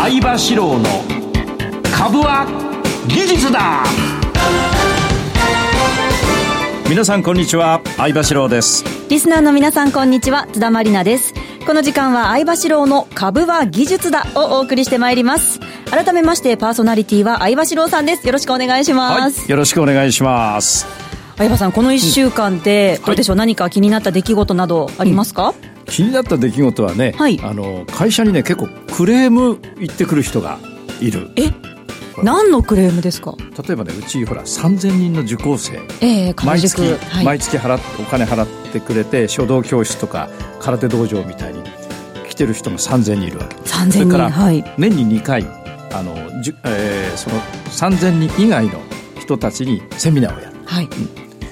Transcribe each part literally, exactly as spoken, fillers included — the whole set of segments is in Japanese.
相場志郎の株は技術だ。皆さんこんにちは、相場志郎です。 リスナーの皆さんこんにちは、津田まりなです。この時間は相場志郎の株は技術だをお送りしてまいります。改めましてパーソナリティは相場志郎さんです。よろしくお願いします。 はい、よろしくお願いします。 相葉さん、このいっしゅうかんで、うん、どうでしょう、はい、何か気になった出来事などありますか？うん、 気になった出来事はね、はい、あの会社にね結構クレーム言ってくる人がいる。 え、何のクレームですか？ 例えばね、うちほらさんぜんにんの受講生、 えー、 毎月、 はい、 毎月払っお金払ってくれて書道教室とか空手道場みたいに来てる人もさんぜんにんいるわけ。 さんぜんにん、 それから、 はい、 年ににかいあの、じゅ、えー、そのさんぜんにん以外の人たちにセミナーをやる、はい、うん、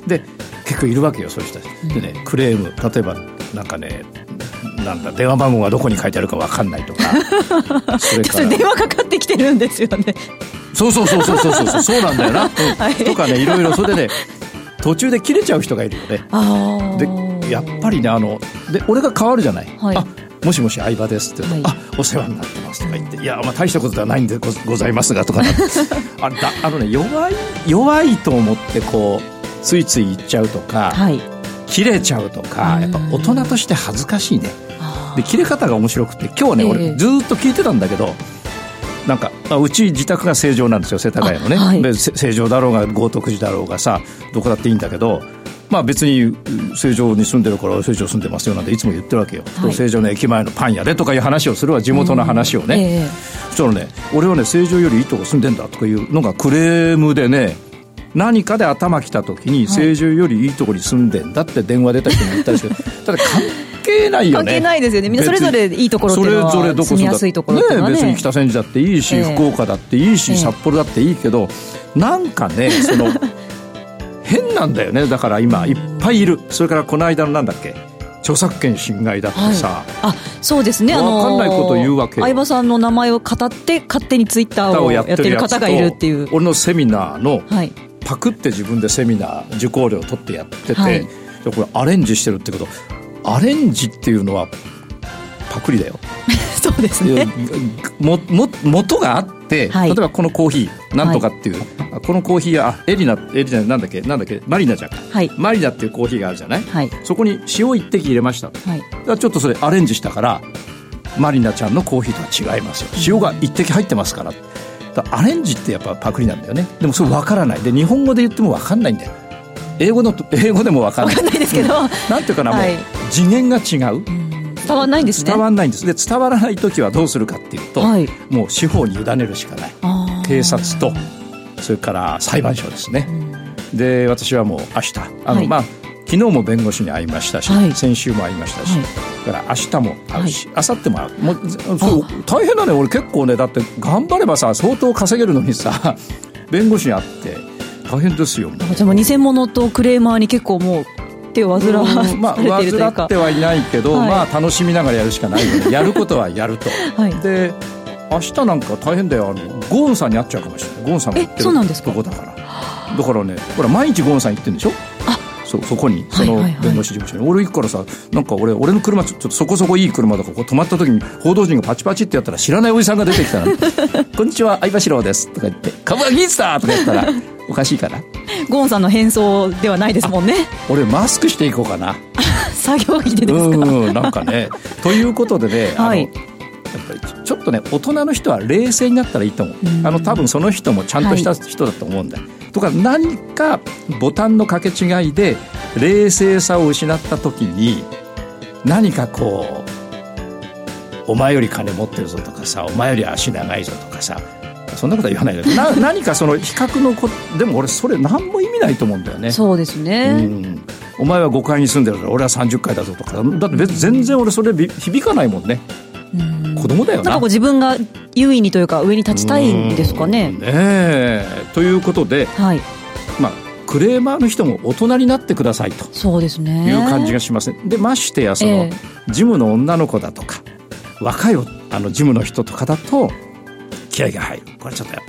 で結構いるわけよ、そういう人たち、うん、でね、クレーム、例えばなんかね、なんだ電話番号がどこに書いてあるか分かんないとかそれから電話かかってきてるんですよね。 そうそうそうそうそうそうそうなんだよな、うん、はい、とかね、いろいろそれでね途中で切れちゃう人がいるよね。あでやっぱりね、あので俺が変わるじゃない、はい、あ、もしもし相場ですって言うと、はい、あ、お世話になってますとか言って、いや、まあ、大したことではないんで ご, ございますがとかあれだ、あのね、弱い弱いと思ってこうついつい言っちゃうとか、はい、切れちゃうとか、やっぱ大人として恥ずかしいね。で切れ方が面白くて、今日はね、えー、俺ずっと聞いてたんだけど、なんかうち自宅が成城なんですよ、世田谷のね、はい、で成城だろうが豪徳寺だろうがさ、どこだっていいんだけど、まあ、別に成城に住んでるから成城住んでますよなんていつも言ってるわけよ、はい、成城の駅前のパン屋でとかいう話をするわ、地元の話をね、えー、そしたらね、俺はね成城よりいいとこ住んでんだとかいうのがクレームでね、何かで頭きた時に成城よりいいとこに住んでんだって電話出た人も言ったりして、ただ関係ないよね。関係ないですよね。みんなそれぞれいいところっていうのは住みやすいところっていうのは ね, ね別に北千住だっていいし、えー、福岡だっていいし、えー、札幌だっていいけど、なんかね、その変なんだよね。だから今いっぱいいる。それからこの間のなんだっけ、著作権侵害だってさ、はい、あ、そうですね、分かんないこと言うわけよ。相葉さんの名前を語って勝手にツイッターをやってる方がいるっていう。俺のセミナーの、はい、パクって自分でセミナー受講料を取ってやってて、はい、これアレンジしてるってこと、アレンジっていうのはパクリだよそうですね、もも元があって、はい、例えばこのコーヒーなんとかっていう、はい、このコーヒーはエリナエリナなんだっけなんだっけマリナじゃん、はい、マリナっていうコーヒーがあるじゃない、はい、そこに塩一滴入れました、はい、だからちょっとそれアレンジしたからマリナちゃんのコーヒーとは違いますよ、塩が一滴入ってますから、だからアレンジってやっぱパクリなんだよね。でもそれ分からないで、日本語で言っても分かんないんだよ。英語の英語でも分かんない。分かんないですけど、なんていうかな、はい、もう次元が違う、うん、伝わらないんですね。伝わらないんです。で伝わらないときはどうするかっていうと、はい、もう司法に委ねるしかない。警察とそれから裁判所ですね、うん、で私はもう明日あの、はい、まあ昨日も弁護士に会いましたし、はい、先週も会いましたし、はい、だから明日も会うし、はい、明後日も会う。もうそう大変だね。俺結構ね、だって頑張ればさ相当稼げるのにさ弁護士に会って大変ですよ。 じゃあもう偽物とクレーマーに結構もう手を煩わされているというか、まあ、煩ってはいないけど、はい、まあ楽しみながらやるしかないよね。やることはやると、はい、で明日なんか大変だよ。あのゴーンさんに会っちゃうかもしれない。ゴーンさんが行ってるとこだから。だからね、ほら毎日ゴーンさん行ってるんでしょ。あ、そ, そこにその弁護士事務所に、はいはいはい、俺行くからさ、なんか 俺, 俺の車ちょっとそこそこいい車だから、こう止まった時に報道陣がパチパチってやったら知らないおじさんが出てきたらこんにちは相場志郎ですとか言って株は技術だとか言ったらおかしいかな。 ゴーンさんの変装ではないですもんね。 俺マスクしていこうかな作業着でですか。 うん、なんかねということでね、はい、あのやっぱりちょっとね大人の人は冷静になったらいいと思う。あの多分その人もちゃんとした人だと思うんだよ、はい、とか何かボタンの掛け違いで冷静さを失った時に何かこうお前より金持ってるぞとかさ、お前より足長いぞとかさ、そんなことは言わないけどな何かその比較のこでも俺それ何も意味ないと思うんだよね。 そうですね、うん、 お前はごかいに住んでるから俺はさんじゅっかいだぞとか、だって別に全然俺それ響かないもんね。うん、子供だよな。なんかこう自分が優位にというか上に立ちたいんですかね。 ねえということで、はい、まあクレーマーの人も大人になってくださいとそうですねいう感じがしますね。でましてやその、えー、ジムの女の子だとか若いあのジムの人とかだと気合が入る。これちょっとやっぱり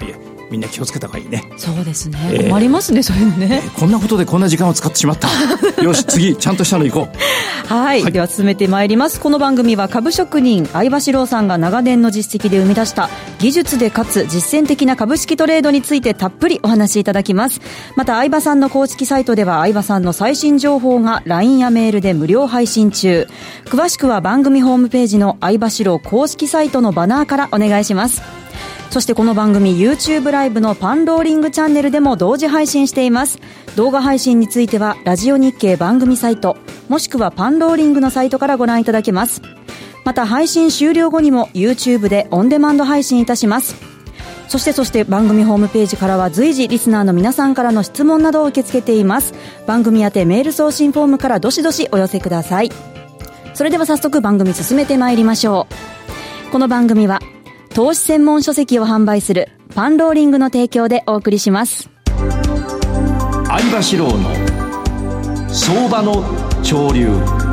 みんな気をつけた方がいいね。 そうですね、えー、困りますねそれね、 えー、こんなことでこんな時間を使ってしまったよし次ちゃんとしたの行こうはい、はい、では進めてまいります。この番組は株職人相場志郎さんが長年の実績で生み出した技術でかつ実践的な株式トレードについてたっぷりお話しいただきます。また相場さんの公式サイトでは相場さんの最新情報が ライン やメールで無料配信中。詳しくは番組ホームページの相場志郎公式サイトのバナーからお願いします。そしてこの番組 YouTube ライブのパンローリングチャンネルでも同時配信しています。動画配信についてはラジオ日経番組サイトもしくはパンローリングのサイトからご覧いただけます。また配信終了後にも YouTube でオンデマンド配信いたします。そしてそして番組ホームページからは随時リスナーの皆さんからの質問などを受け付けています。番組宛てメール送信フォームからどしどしお寄せください。それでは早速番組進めてまいりましょう。この番組は投資専門書籍を販売するパンローリングの提供でお送りします。 相場志郎の相場の潮流。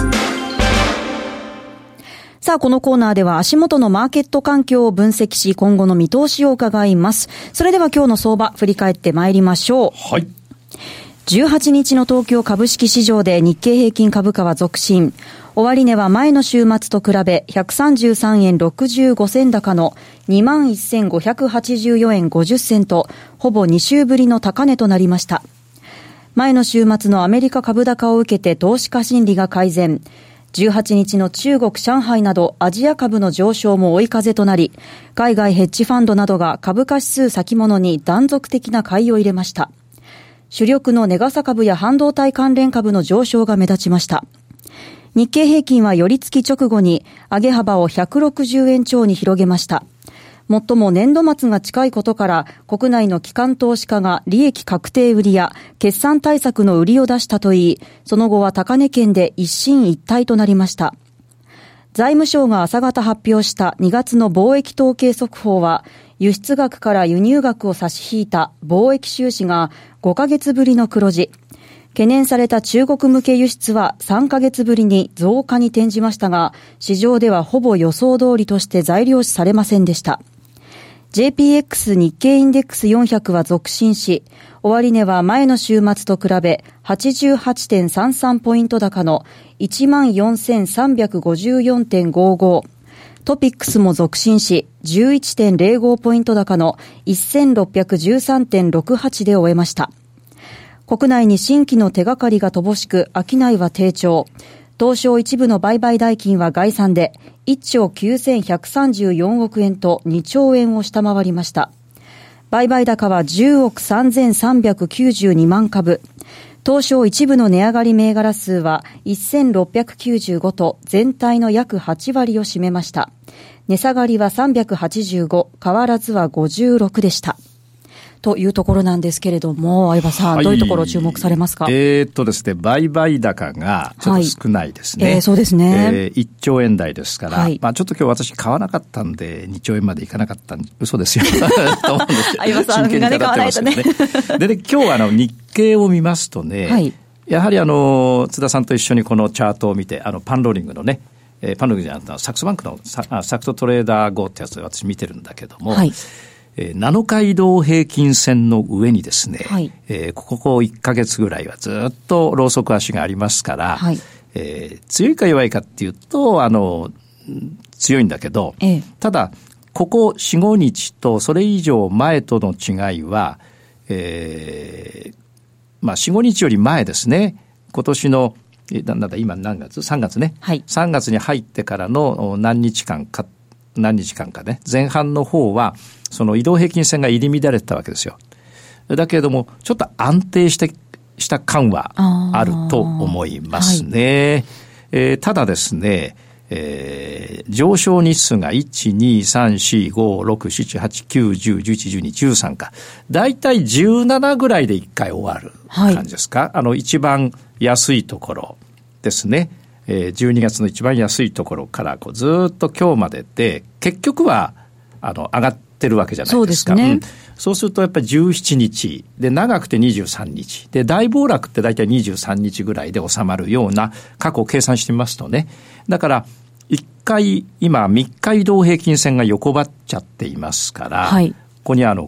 さあこのコーナーでは足元のマーケット環境を分析し今後の見通しを伺います。それでは今日の相場振り返ってまいりましょう。 はい。 じゅうはちにちの東京株式市場で日経平均株価は続伸。終値は前の週末と比べひゃくさんじゅうさんえんろくじゅうごせん高の にまんせんごひゃくはちじゅうよんえんごじゅっせんとほぼに週ぶりの高値となりました。前の週末のアメリカ株高を受けて投資家心理が改善。じゅうはちにちの中国上海などアジア株の上昇も追い風となり、海外ヘッジファンドなどが株価指数先物に断続的な買いを入れました。主力のネガサ株や半導体関連株の上昇が目立ちました。日経平均は寄り付き直後に上げ幅をひゃくろくじゅうえん超に広げました。もっとも年度末が近いことから国内の機関投資家が利益確定売りや決算対策の売りを出したといい、その後は高値圏で一進一退となりました。財務省が朝方発表したにがつの貿易統計速報は、輸出額から輸入額を差し引いた貿易収支がごかげつぶりの黒字。懸念された中国向け輸出はさんかげつぶりに増加に転じましたが、市場ではほぼ予想通りとして材料視されませんでした。ジェイピーエックス 日経インデックスよんひゃくは続伸し、終値は前の週末と比べ はちじゅうはちてんさんさん ポイント高の いちまんよんせんさんびゃくごじゅうよんてんごじゅうご。トピックスも続伸し じゅういちてんぜろご ポイント高の せんろっぴゃくじゅうさんてんろくはち で終えました。国内に新規の手がかりが乏しく、商いは低調。東証一部の売買代金は概算でいっちょうきゅうせんひゃくさんじゅうよんおくえんとにちょうえんを下回りました。売買高はじゅうおくさんぜんさんびゃくきゅうじゅうにまんかぶ。東証一部の値上がり銘柄数はせんろっぴゃくきゅうじゅうごと全体の約はちわりを占めました。値下がりはさんびゃくはちじゅうご、変わらずはごじゅうろくでした。というところなんですけれども、相葉さん、はい、どういうところを注目されますか？ えー、っとですね、売買高がちょっと少ないですね。 はい、えー、そうですね。 えー、いっちょうえん台ですから、はい、まあちょっと今日私買わなかったんでにちょうえんまでいかなかったん嘘ですよ。と思うんです。 相葉さん、真剣に語ってますよね。 でね、今日はあの日経を見ますとね、はい、やはりあの津田さんと一緒にこのチャートを見て、あのパンローリングのね、えー、パンローリングじゃなくてサックスバンクの サ, サクトトレーダーゴーってやつを私見てるんだけども、はい、なのか移動平均線の上にですね、はい、えー、ここいっかげつぐらいはずっとローソク足がありますから、はい、えー、強いか弱いかっていうとあの強いんだけど、ええ、ただここ よん、ごにちとそれ以上前との違いは、えーまあ、よん、ごにちより前ですね。今年のなんだ今何月 ?さんがつね、はい、さんがつに入ってからの何日間か何日間かね、前半の方はその移動平均線が入り乱れてたわけですよ。だけれどもちょっと安定してした感はあると思いますね。はい、えー、ただですね、えー、上昇日数がいち、に、さん、よん、ご、ろく、なな、はち、きゅう、じゅう、じゅういち、じゅうに、じゅうさんか、だいたいじゅうななぐらいでいっかい終わる感じですか。はい、あの一番安いところですね。えー、じゅうにがつの一番安いところからこうずっと今日までで結局はあの上がってるわけじゃないですか。そうですね。うん、そうするとやっぱりじゅうしちにちで長くてにじゅうさんにちで大暴落って大体にじゅうさんにちぐらいで収まるような過去を計算してみますとね、だからいっかい今みっか移動平均線が横ばっちゃっていますから、はい、ここにあの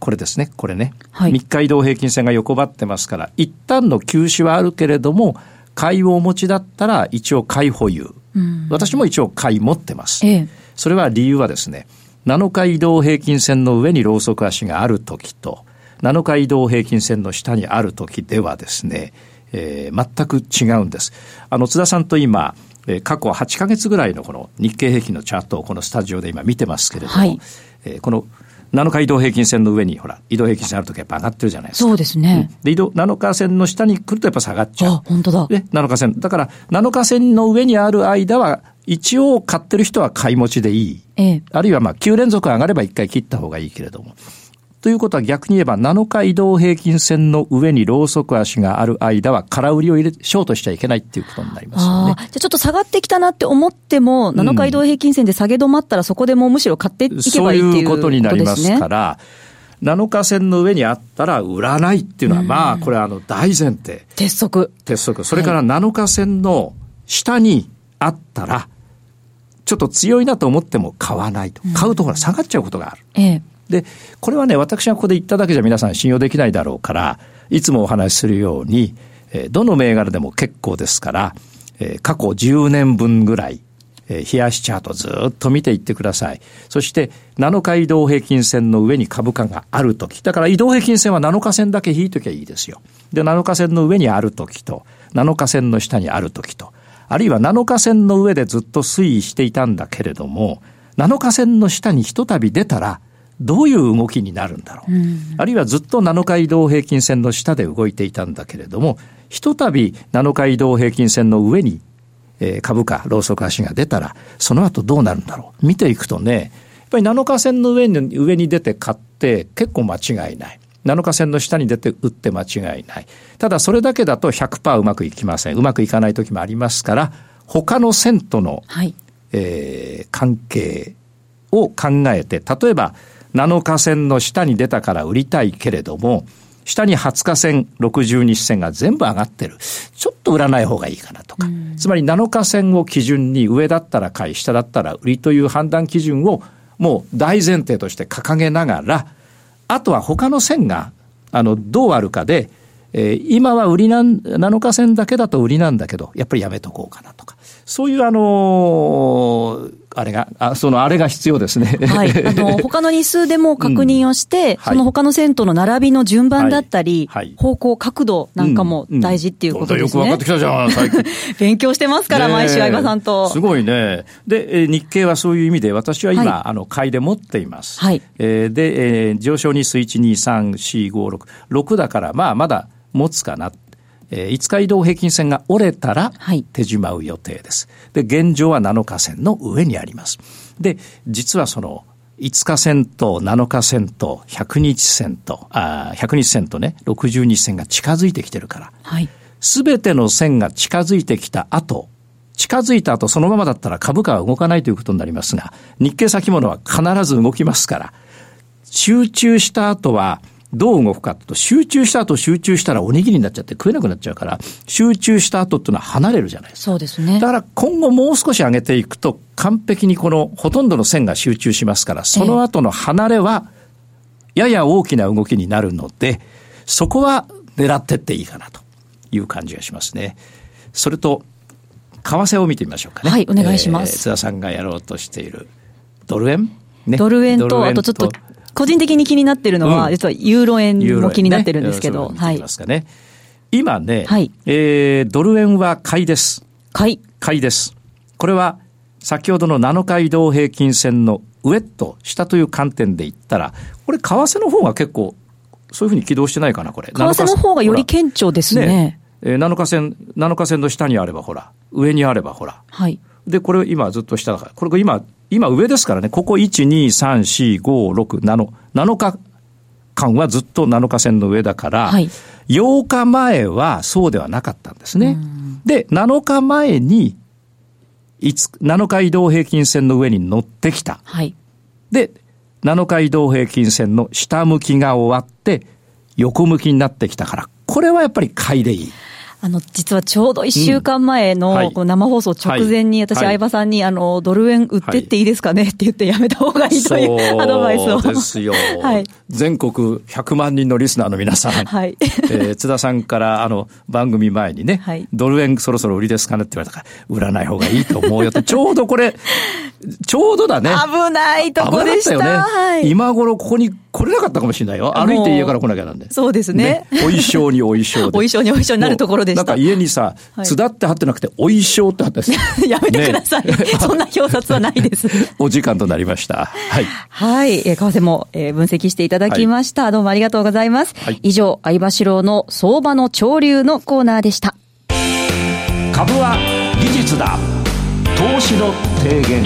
これですね、これね、 はい、 みっか移動平均線が横ばってますから、一旦の休止はあるけれども、買いをお持ちだったら一応買い保有、うん、私も一応買い持ってます、ええ、それは理由はですね、なのか移動平均線の上にロウソク足があるときとなのか移動平均線の下にあるときではですね、えー、全く違うんです。あの津田さんと今、えー、過去はちかげつぐらいのこの日経平均のチャートをこのスタジオで今見てますけれども、はい、えー、このなのか移動平均線の上にほら移動平均線あるときやっぱ上がってるじゃないですか。 そうですね、 うん、で移動なのか線の下に来るとやっぱ下がっちゃう。 あ、本当だ。 でなのか線だからなのか線の上にある間は一応買ってる人は買い持ちでいい、ええ、あるいはまあきゅう連続上がればいっかい切った方がいいけれども、ということは逆に言えばなのか移動平均線の上にロウソク足がある間は空売りを入れショートしちゃいけないっていうことになりますよね。 あ、じゃあちょっと下がってきたなって思っても、うん、なのか移動平均線で下げ止まったらそこでもうむしろ買っていけばいいっていうことですね。そういうことになりますから、なのか線の上にあったら売らないっていうのは、まあこれはあの大前提、 鉄則鉄則。それからなのか線の下にあったらちょっと強いなと思っても買わないと、買うとほら下がっちゃうことがある、 ええ、 でこれはね、私がここで言っただけじゃ皆さん信用できないだろうから、いつもお話しするように、えー、どの銘柄でも結構ですから、えー、過去じゅうねんぶんぐらい、えー、冷やしチャートずっと見ていってください。そしてなのか移動平均線の上に株価があるとき、だから移動平均線はなのか線だけ引いときゃいいですよ。でなのか線の上にあるときとなのか線の下にあるときと、あるいはなのか線の上でずっと推移していたんだけれども、なのか線の下にひとたび出たらどういう動きになるんだろう、うん、あるいはずっとなのか移動平均線の下で動いていたんだけれども、ひとたびなのか移動平均線の上に、えー、株価ロウソク足が出たらその後どうなるんだろう。見ていくとね、やっぱりなのか線の上に、上に出て買って結構間違いない、なのか線の下に出て打って間違いない。ただそれだけだと ひゃくパーセント うまくいきません。うまくいかない時もありますから、他の線との、はい、えー、関係を考えて、例えばなのか線の下に出たから売りたいけれども、下にはつか線ろくじゅうにち線が全部上がってる、ちょっと売らない方がいいかなとか、つまりなのか線を基準に上だったら買い、下だったら売りという判断基準をもう大前提として掲げながら、あとは他の線があのどうあるかで、えー、今は売りなんなのか線だけだと売りなんだけどやっぱりやめとこうかなとか、そういうあのー、あれがあそのあれが必要ですね。 はい、あの他の日数でも確認をして、うん、その他の線との並びの順番だったり、はいはい、方向角度なんかも大事っていうことですね。 うんうん、よく分かってきたじゃん最近。 勉強してますから毎週相葉さんと。 すごいね。で、えー、日経はそういう意味で私は今、はい、あの買いで持っています。はい、えー、で、えー、上昇日数いち、に、さん、よん、ご、ろく、ろくだからまあまだ持つかな。えー、いつか移動平均線が折れたら手締まう予定です。で、現状はなのか線の上にあります。で、実はそのいつか線となのか線とひゃくにち線と、あ、ひゃくにち線とね、ろくじゅうにち線が近づいてきてるから、はい、全ての線が近づいてきた後、近づいた後そのままだったら株価は動かないということになりますが、日経先物は必ず動きますから、集中した後はどう動くかと、集中した後集中したらおにぎりになっちゃって食えなくなっちゃうから、集中した後っていうのは離れるじゃないですか。 そうですね。 だから今後もう少し上げていくと完璧にこのほとんどの線が集中しますから、その後の離れはやや大きな動きになるので、そこは狙ってっていいかなという感じがしますね。それと為替を見てみましょうかね。 はい、お願いします。 えー、津田さんがやろうとしているドル円、ね、 ドル円と、あとちょっと個人的に気になっているのは、うん、実はユーロ円も気になってるんですけど、 ね、はい。ますかね、今ね、はい、えー、ドル円は買いです。 買い。 買いです。これは先ほどのなのか移動平均線の上と下という観点で言ったら、これ為替の方が結構そういうふうに起動してないかな、これ。 為替の方がより顕著ですね。ね、 えー、なのか線、なのか線の下にあればほら、上にあればほら。はい。で、これ今ずっと下だから、これ今、今上ですからね、ここいち、に、さん、よん、ご、ろく、なな、なのか間はずっとなのか線の上だから、はい、ようかまえはそうではなかったんですね。で、なのかまえに、なのか移動平均線の上に乗ってきた。はい、で、なのか移動平均線の下向きが終わって、横向きになってきたから、これはやっぱり買いでいい。 あの、実はちょうどいっしゅうかんまえの、うんはい、こう生放送直前に私、はい、相葉さんに、あの、ドル円売ってっていいですかねって言ってやめた方がいいというアドバイスを。 そうですよ。はい、全国ひゃくまんにんのリスナーの皆さん。はい。えー、津田さんから、あの、番組前にね、はい、ドル円そろそろ売りですかねって言われたから、売らない方がいいと思うよって、ちょうどこれ、ちょうどだね。 危ないとこでした。危なかったよね。はい、 今頃ここに来れなかったかもしれないよ。歩いて家から来なきゃなんで。 そうですね。 ね、お衣装にお衣装で。お衣装にお衣装になるところでした。 なんか家にさ、津田って貼ってなくて、お衣装って貼ってる。やめてください。ね、そんな表札はないです。 お時間となりました。はい。 はい。為替も分析していただきました。はい、どうもありがとうございます。はい、以上、相場志郎の相場の潮流のコーナーでした。 株は技術だ。投資の提言。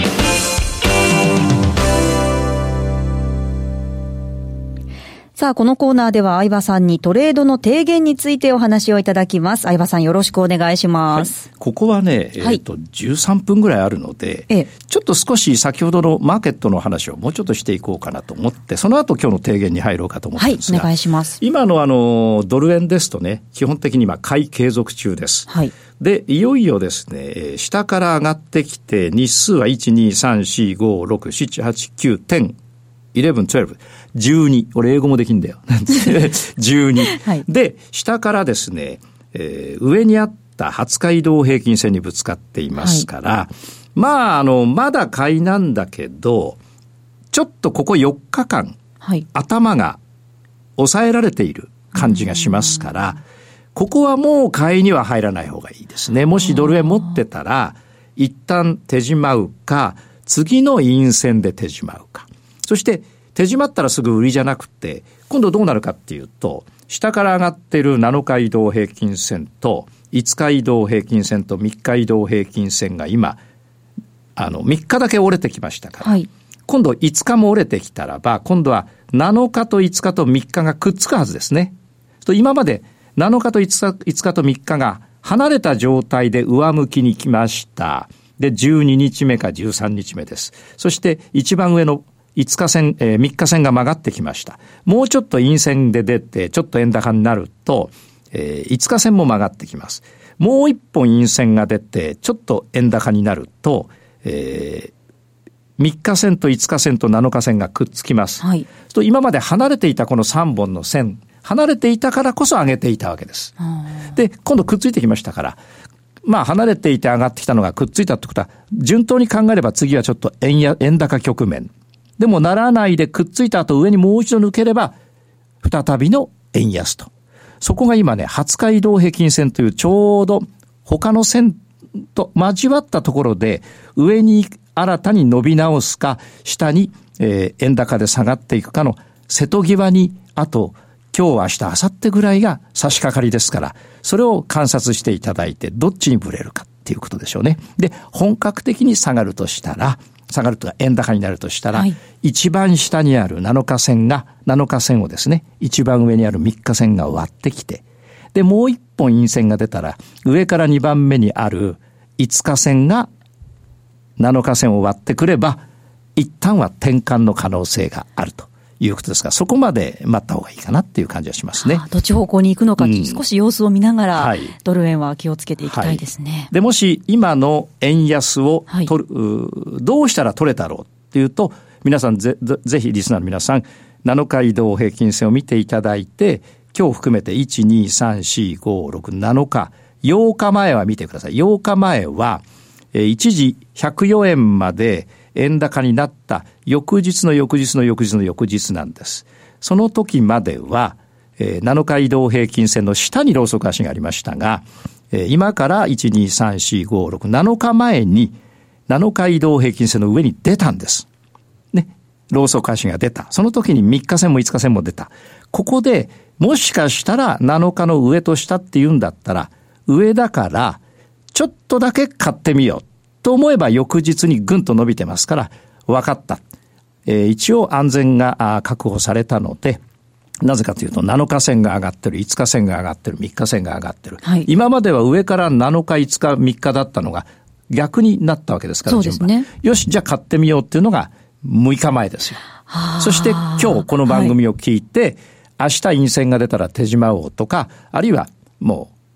さあ、このコーナーでは相葉さんにトレードの提言についてお話をいただきます。相葉さんよろしくお願いします。 はい、ここはね、えっと、じゅうさんぷんぐらいあるので、ええ、ちょっと少し先ほどのマーケットの話をもうちょっとしていこうかなと思って、その後今日の提言に入ろうかと思ってますが。 はい、お願いします。 今のあの、ドル円ですとね、基本的に今買い継続中です。はい。で、いよいよですね、下から上がってきて、日数はいち、に、さん、よん、ご、ろく、なな、はち、きゅう、じゅう、じゅういち、じゅうに、じゅうに。俺英語もできんだよ。じゅうに。はい、で、下からですね、えー、上にあったはつか移動平均線にぶつかっていますから、はい、まあ、あの、まだ買いなんだけど、ちょっとここよっかかん、はい、頭が抑えられている感じがしますから、ここはもう買いには入らない方がいいですね。もしドル円持ってたら、一旦手締まうか、次の陰線で手締まうか。そして手締まったらすぐ売りじゃなくて、今度どうなるかっていうと、下から上がっているなのか移動平均線といつか移動平均線とみっか移動平均線が今、あのみっかだけ折れてきましたから、はい、今度いつかも折れてきたらば、今度はなのかといつかとみっかがくっつくはずですね。と今までなのかといつか、いつかとみっかが離れた状態で上向きに来ました。で、じゅうににちめかじゅうさんにちめです。そして一番上のいつか線、えー、みっか線が曲がってきました。もうちょっと陰線で出て、ちょっと円高になると、えー、いつか線も曲がってきます。もう一本陰線が出て、ちょっと円高になると、えー、みっか線といつか線となのか線がくっつきます。はい。と今まで離れていたこのさんぼんの線、離れていたからこそ上げていたわけです。で、今度くっついてきましたから、まあ離れていて上がってきたのがくっついたってことは、順当に考えれば次はちょっと円や、円高局面。でもならないでくっついた後上にもう一度抜ければ、再びの円安と。そこが今ね、はつか移動平均線というちょうど他の線と交わったところで、上に新たに伸び直すか、下に、えー、円高で下がっていくかの瀬戸際に、あと、今日、明日、明後日ぐらいが差し掛かりですから、それを観察していただいて、どっちにぶれるかっていうことでしょうね。で、本格的に下がるとしたら、下がるとか円高になるとしたら、はい、一番下にあるなのか線が、なのか線をですね、一番上にあるみっか線が割ってきて、で、もう一本陰線が出たら、上からにばんめにあるいつか線がなのか線を割ってくれば、一旦は転換の可能性があるということですが、そこまで待った方がいいかなっていう感じがしますね。 はあ、どっち方向に行くのか、うん、少し様子を見ながら、はい、ドル円は気をつけていきたいですね。はい、 で、もし今の円安を取る、はい、どうしたら取れたろうっていうと、皆さんぜ、ぜひリスナーの皆さん、なのか移動平均線を見ていただいて、今日含めていち、に、さん、よん、ご、ろく、なのか、ようかまえは見てください。ようかまえは、えー、一時ひゃくよえんまで円高になった翌日の翌日の翌日の翌日なんです。その時までは、えー、なのか移動平均線の下にローソク足がありましたが、えー、今からいち、に、さん、よん、ご、ろく、なのかまえになのか移動平均線の上に出たんです。ね。ローソク足が出た。その時にみっか線もいつか線も出た。ここでもしかしたらなのかの上と下って言うんだったら、上だからちょっとだけ買ってみようと思えば翌日にぐんと伸びてますから分かった。えー、一応安全が確保されたので、なぜかというとなのか線が上がってる、いつか線が上がってる、みっか線が上がってる。はい、今までは上からなのか、いつか、みっかだったのが逆になったわけですから、順番。そうですね。よし、じゃあ買ってみようっていうのがむいかまえですよ。そして今日この番組を聞いて、はい、明日陰線が出たら手締まおうとか、あるいはもう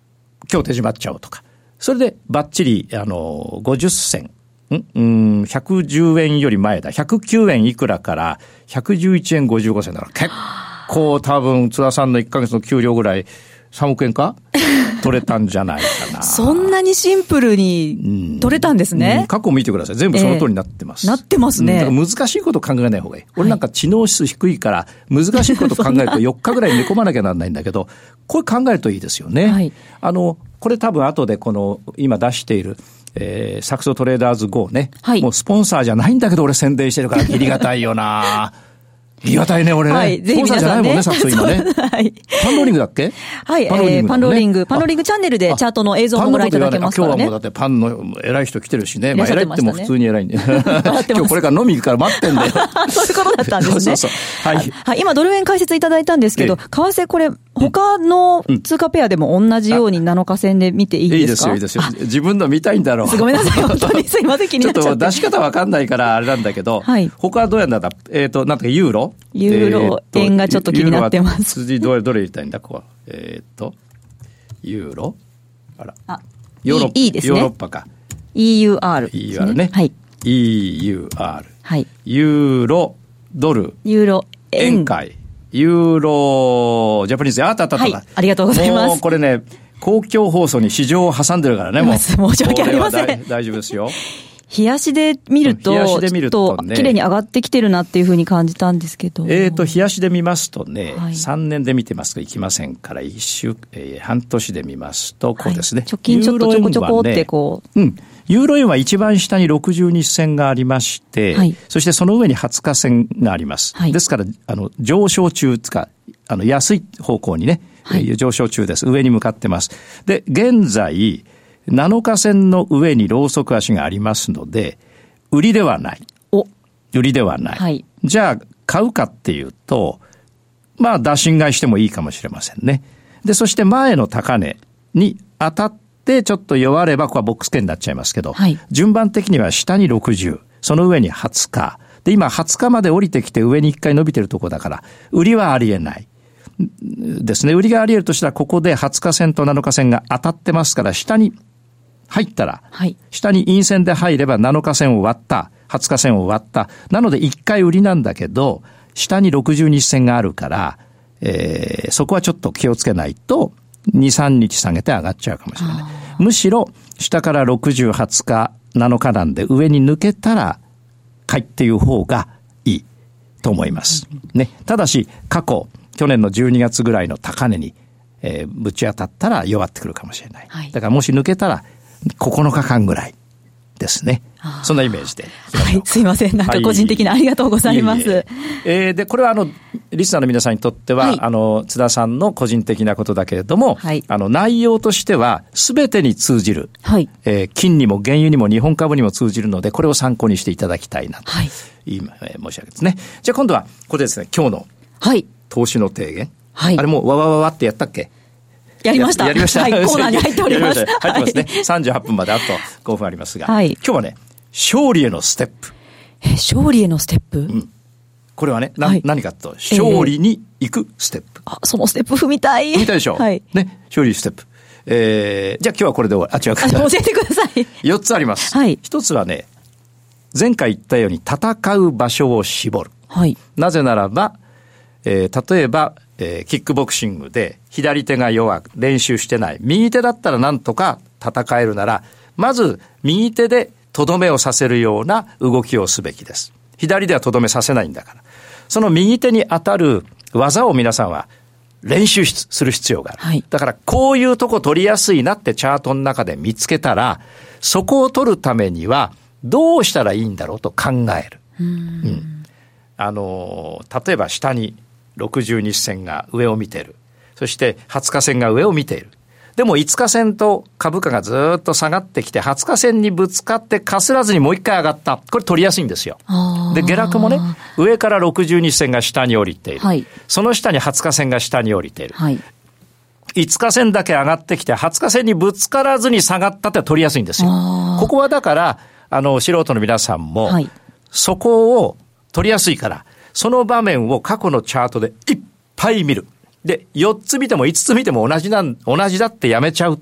今日手締まっちゃおうとか。それでバッチリ、あの、ごじゅっ銭。んうん、ひゃくじゅうえんより前だ。ひゃくきゅうえんいくらからひゃくじゅういちえんごじゅうご銭だから結構多分津田さんのいっかげつの給料ぐらいさんおくえんか取れたんじゃないかな。 そんなにシンプルに取れたんですね。 うんうん、過去見てください。全部その通りになってます。 えー、なってますね。 だから難しいこと考えない方がいい。俺なんか知能指数低いから難しいこと考えるとよっかぐらい寝込まなきゃならないんだけど、これ考えるといいですよね。はい、あの、これ多分後でこの今出しているえー、サクソトレーダーズ ゴー ね、はい、もうスポンサーじゃないんだけど俺宣伝してるからギリがたいよなギリがたいね俺ね、はい、スポンサーじゃないもんね、サクソ今ね、はい、パンローリングだっけ。 はい、パンローリング、ね、えー、パンローリングパンローリングチャンネルでチャートの映像もご覧いただけますからね。 今日はもうだってパンの偉い人来てるしね、まあ、偉いっても普通に偉いんで今日これから飲み行くから待ってんだよそういうことだったんですね。そうそうそう、はいはい、今ドル円解説いただいたんですけど、為替これ他の通貨ペアでも同じようになのか線で見ていいですか。 いいですよいいですよ、自分の見たいんだろう。 ごめんなさい本当にすいません気になっちゃって。 ちょっと出し方わかんないからあれなんだけど、はい、他はどうやんだった。えっ、ー、となんとかユーロユーロ、えー、円がちょっと気になってます。 次どれどれ入れたいんだここは。えっ、ー、とユーロあらあヨーロッパいいですね。ヨーロッパかイーユーアールイーユーアール ね、はい、イーユーアール、 はい、 ユーロドルユーロ円円買いユーロジャパニーズあったあったあった、はい、 ありがとうございます。 もうこれね公共放送に市場を挟んでるからねもう申し訳ありません。 大丈夫ですよ。 冷やしで見ると、冷やしで見ると、ね、ちょっと綺麗に上がってきてるなっていうふうに感じたんですけど。 えっと、冷やしで見ますとね、はい、さんねんで見てますといきませんから、一週、えー、半年で見ますと、こうですね。はい、 直近ちょっとちょこちょこってこう。 うん。ユーロ円は一番下にろくじゅうに銭がありまして、はい、そしてその上にはつか線があります。はい、ですから、あの、上昇中つか、あの、安い方向にね、はい、上昇中です。上に向かってます。で、現在、なのか線の上にローソク足がありますので、売りではない。 お売りではない。はい、じゃあ、買うかっていうと、まあ、打診買いしてもいいかもしれませんね。で、そして前の高値に当たってちょっと弱れば、ここはボックス圏になっちゃいますけど、はい、順番的には下にろくじゅう、その上にはつか。で、今はつかまで降りてきて上にいっかい伸びてるところだから、売りはありえない。ですね。売りがあり得るとしたら、ここではつか線となのか線が当たってますから、下に入ったら、はい、下に陰線で入ればなのか線を割った、はつか線を割った。なのでいっかい売りなんだけど、下にろくじゅうに線があるから、えー、そこはちょっと気をつけないと、に、さんにち下げて上がっちゃうかもしれない。むしろ、下からろくじゅう、はつか、なのかなんで上に抜けたら、買いっていう方がいいと思います。ね。ただし、過去、去年のじゅうにがつぐらいの高値に、えー、ぶち当たったら弱ってくるかもしれない。はい、だからもし抜けたら、ここのかかんぐらいですね。そんなイメージで。 はい、すいません。なんか個人的なありがとうございます。はい、いえいええー、で、これはあの、リスナーの皆さんにとっては、はい、あの、津田さんの個人的なことだけれども、はい、あの、内容としては、すべてに通じる、はい、えー、金にも原油にも日本株にも通じるので、これを参考にしていただきたいなと、はい、今、えー、申し上げですね。じゃあ今度は、ここでですね、今日の、はい。投資の提言。はい。あれもう、わわわわってやったっけ？ やりました。 やりました。 はい、コーナーに入っております。 入ってますね。はい、さんじゅうはっぷんまであとごふんありますが、はい、今日はね、勝利へのステップ。 え、勝利へのステップ？うん。 これはね、な、はい、何かと、勝利に行くステップ。 えー、あ、そのステップ踏みたい。 踏みたいでしょ。はい。ね、勝利ステップ。えー、じゃあ今日はこれで終わり。あ、違うか。 教えてください。 よっつあります。はい。ひとつはね、前回言ったように戦う場所を絞る。はい。なぜならば、えー、例えば、えー、キックボクシングで左手が弱く練習してない右手だったらなんとか戦えるならまず右手でとどめをさせるような動きをすべきです。左ではとどめさせないんだからその右手に当たる技を皆さんは練習する必要がある、はい、だからこういうとこ取りやすいなってチャートの中で見つけたらそこを取るためにはどうしたらいいんだろうと考える。うん、うん、あの例えば下にろくじゅうに線が上を見ている。そしてはつか線が上を見ている。でもいつか線と株価がずっと下がってきてはつか線にぶつかってかすらずにもう一回上がった。これ取りやすいんですよ。で、下落もね、上からろくじゅうに線が下に降りている。はい、その下にはつか線が下に降りている。はい、いつか線だけ上がってきてはつか線にぶつからずに下がったって取りやすいんですよ。ここはだから、あの、素人の皆さんも、はい、そこを取りやすいから、その場面を過去のチャートでいっぱい見る。で、よっつ見てもいつつ見ても同じなん、同じだってやめちゃうと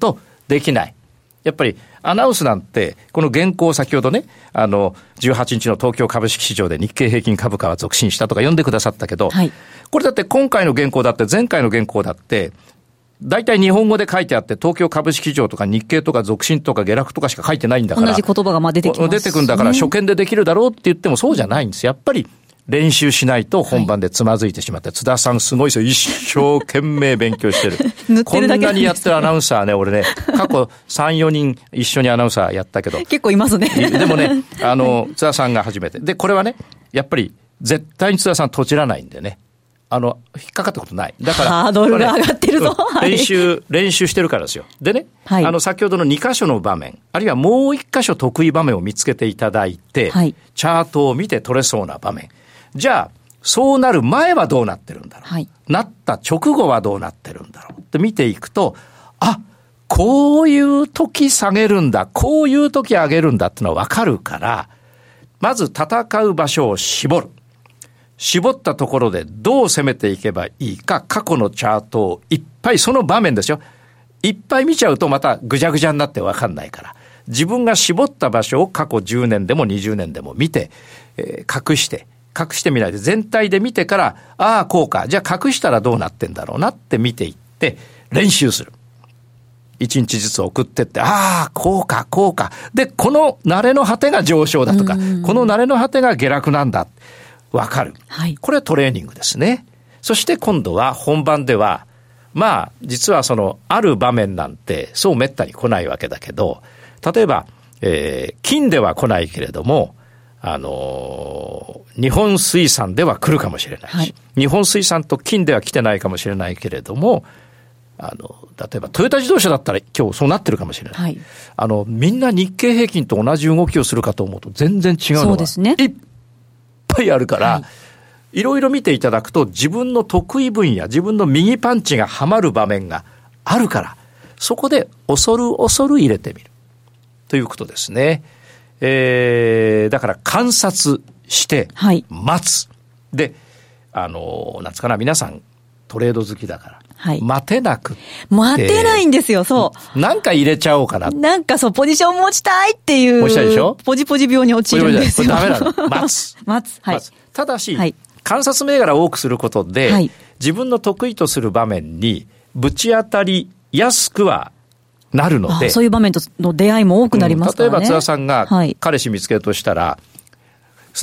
できない。やっぱりアナウンスなんて、この原稿を先ほどね、あの、じゅうはちにちの東京株式市場で日経平均株価は続伸したとか読んでくださったけど、はい、これだって今回の原稿だって前回の原稿だって、大体日本語で書いてあって、東京株式市場とか日経とか続伸とか下落とかしか書いてないんだから。 同じ言葉がまあ出てきます、ね。 出てくんだから初見でできるだろうって言ってもそうじゃないんです。やっぱり練習しないと本番でつまずいてしまって、はい、津田さんすごいですよ。一生懸命勉強してる。 塗ってるだけこんなにやってるアナウンサーね、俺ね、過去さん、よにん一緒にアナウンサーやったけど。 結構いますね。 でもね、あの、津田さんが初めて。で、これはね、やっぱり絶対に津田さんとちらないんでね。あの、引っかかったことない。だから。 ハードルが上がってるぞ。 ね、練習、練習してるからですよ。でね、はい、あの、先ほどのに箇所の場面、あるいはもういっ箇所得意場面を見つけていただいて、はい、チャートを見て取れそうな場面。じゃあ、そうなる前はどうなってるんだろう、はい、なった直後はどうなってるんだろうって見ていくと、あ、こういう時下げるんだ、こういう時上げるんだってのは分かるから、まず戦う場所を絞る。絞ったところでどう攻めていけばいいか、過去のチャートをいっぱい、その場面ですよ。いっぱい見ちゃうとまたぐじゃぐじゃになって分かんないから、自分が絞った場所を過去じゅうねんでもにじゅうねんでも見て、えー、隠して、隠してみないで全体で見てから、ああ、こうか。じゃあ隠したらどうなってんだろうなって見ていって練習する。一日ずつ送ってって、ああ、こうか、こうか。で、この慣れの果てが上昇だとか、この慣れの果てが下落なんだ。わかる。はい。これはトレーニングですね。そして今度は本番では、まあ、実はその、ある場面なんて、そうめったに来ないわけだけど、例えば、えー、金では来ないけれども、あのー、日本水産では来るかもしれないし、はい、日本水産と金では来てないかもしれないけれども、あの、例えばトヨタ自動車だったら今日そうなってるかもしれない。はい、あの、みんな日経平均と同じ動きをするかと思うと全然違うのが、そうですね。いっぱいあるから、はい、いろいろ見ていただくと自分の得意分野、自分の右パンチがはまる場面があるから、そこで恐る恐る入れてみる。ということですね。えー、だから観察して待つ、はい、で、あのなんつかな、皆さんトレード好きだから、はい、待てなく待てないんですよ。そうなんか入れちゃおうかな、 なんかそうポジション持ちたいっていう持ちたいでしょ、 ポジポジ病に陥るんですよ。 これダメなの。待つ待つ、はい、 待つ。ただし、はい、観察銘柄を多くすることで、はい、自分の得意とする場面にぶち当たりやすくはなるので、 そういう場面との出会いも多くなりますからね。 うん、例えば津田さんが彼氏見つけるとしたら、はい、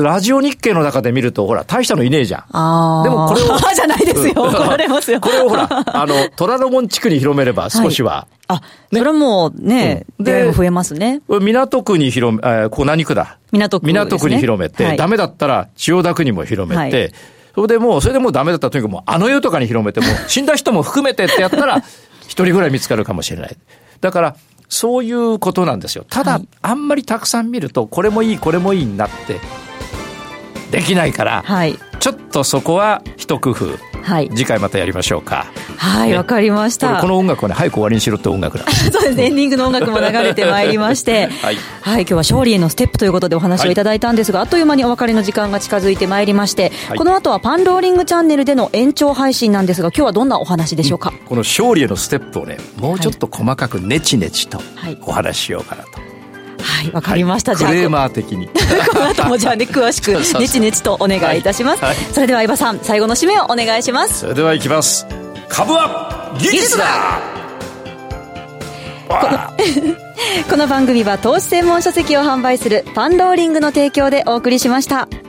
ラジオ日経の中で見るとほら大したのいねえじゃん。あでもこれをじゃないですよ。怒られますよ。 これをほらあの虎ノ門地区に広めれば少しは、はい、 あ、ね、それもね、うん、出会いも増えますね。 港区に広め、えー、ここ何区だ。 港区ですね。 港区に広めて、はい、ダメだったら千代田区にも広めて、はい、それでもうそれでもうダメだったらとにかくもうあの世とかに広めても死んだ人も含めてってやったら一人ぐらい見つかるかもしれない。だからそういうことなんですよ。ただ、はい、あんまりたくさん見るとこれもいいこれもいいになってできないから、はい、ちょっとそこは一工夫、はい、次回またやりましょうか。 はい、わ、ね、かりました。 この音楽はね早く終わりにしろって音楽なんですそうですね、エンディングの音楽も流れてまいりまして、はいはい、今日は勝利へのステップということでお話をいただいたんですが、はい、あっという間にお別れの時間が近づいてまいりまして、はい、この後はパンローリングチャンネルでの延長配信なんですが、今日はどんなお話でしょうか。 うん、この勝利へのステップをねもうちょっと細かくネチネチとお話ししようかなと、はいはい、わかりました。はい、じゃあクレーマー的にこの後もじゃあね詳しくネチネチとお願いいたします。はいはい、それでは相葉さん最後の締めをお願いします。 それではいきます。株は技術だ。 この, この番組は投資専門書籍を販売するパンローリングの提供でお送りしました。